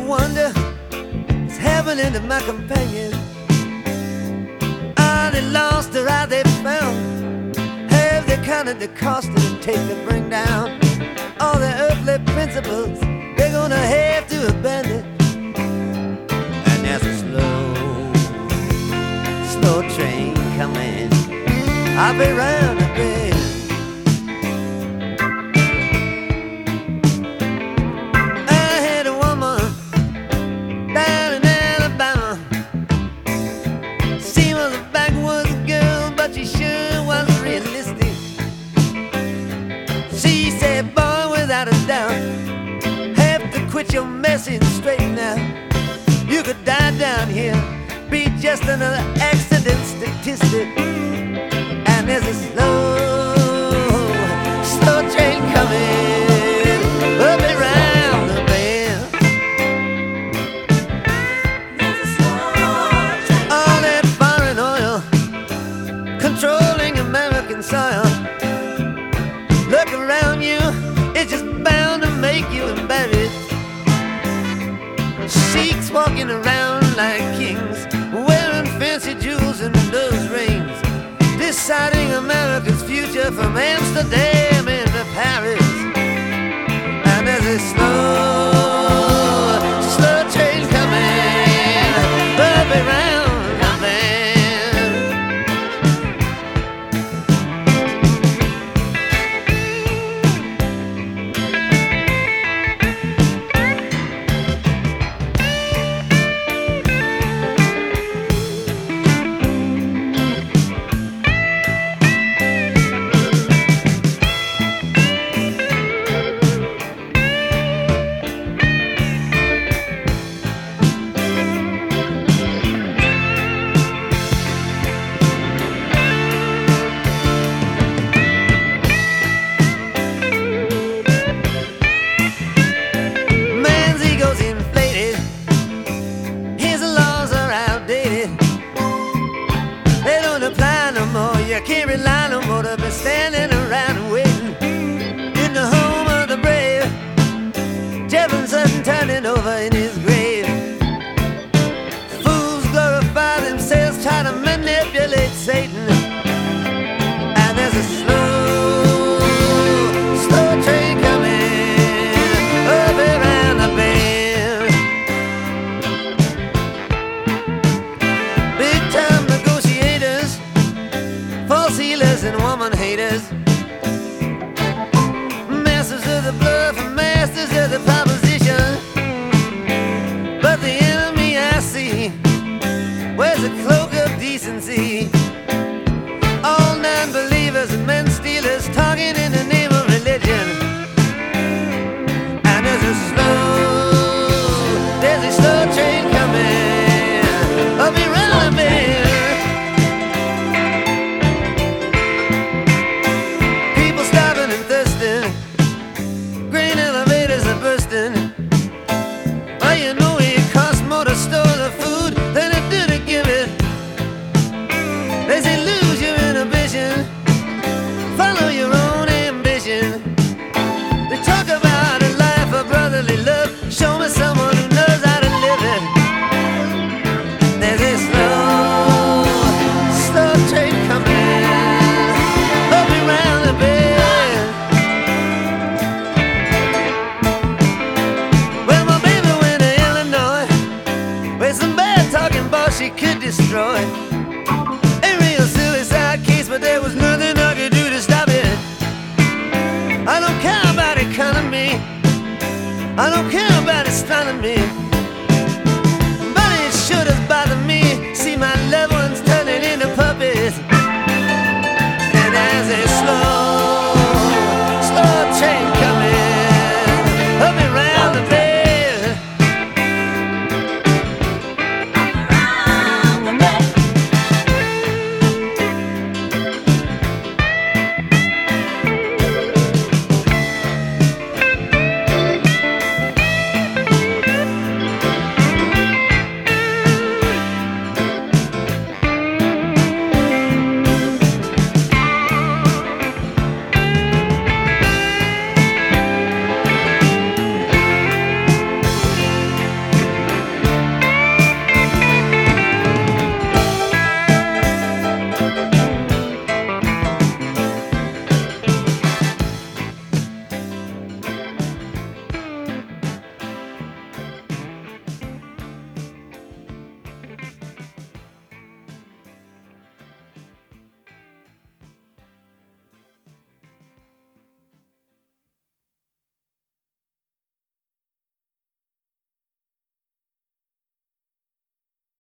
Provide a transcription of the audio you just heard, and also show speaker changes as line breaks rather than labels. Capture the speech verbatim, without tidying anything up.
wonder what's happening to my companion. Are they lost or are they found? Have they counted the cost it'll take to bring down all the earthly principles they're gonna have to abandon? And there's a slow, slow train coming. I'll be round the bend. Quit your messing straight now. You could die down here, be just another accident statistic. And there's a slow, slow train coming up around the bend. All that foreign oil controlling American soil. Look around you, it's just bound to make you embarrassed. Sheiks walking around like kings, wearing fancy jewels and those rings, deciding America's future from Amsterdam into Paris. And there's a slow, slow train coming up around the bend. You can't rely no more to be standing around and waiting in the home of the brave. Jefferson turning over in his grave. Fools glorify themselves, try to manipulate Satan. And there's a slow, slow train coming up around the bend. Big time negotiators, false healers and woman haters, masters of the bluff and masters of the proposition. But the enemy I see wears a cloak of decency. All non-believers and men stealers talking in the name of religion. And there's a slow, there's a slow train coming up around the bend. Well, you know it costs more to store the food than it do to give it. They say lose your inhibition, follow your own ambition. They talk about a life of brotherly love. Show me someone who knows how to live it. There's a slow, slow train coming up around the bend. She could destroy a real suicide case, but there was nothing I could do to stop it. I don't care about economy, I don't care about